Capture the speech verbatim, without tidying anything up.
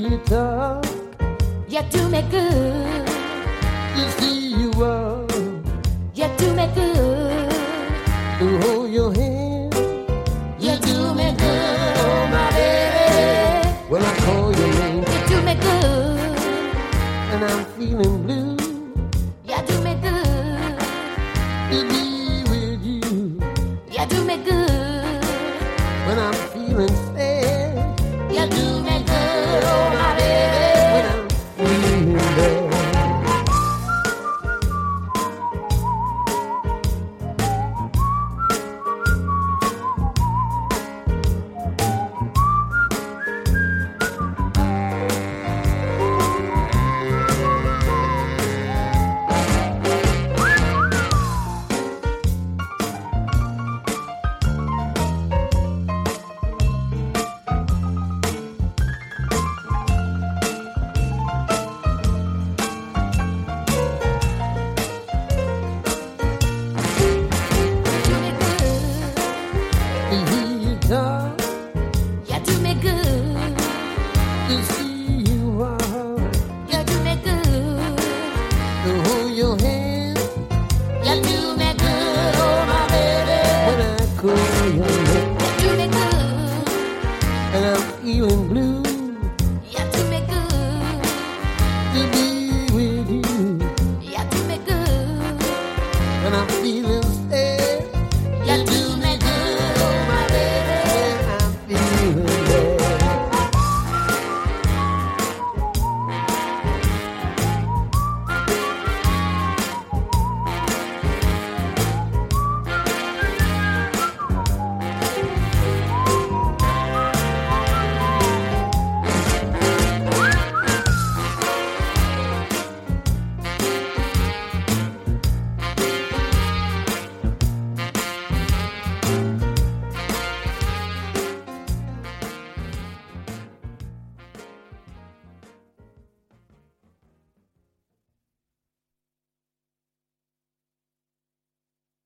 really tough. You do me good. You see you up. You do me good. To hold your hand. You do me good, oh my baby. When I call your name. You do me good. And I'm feeling blue.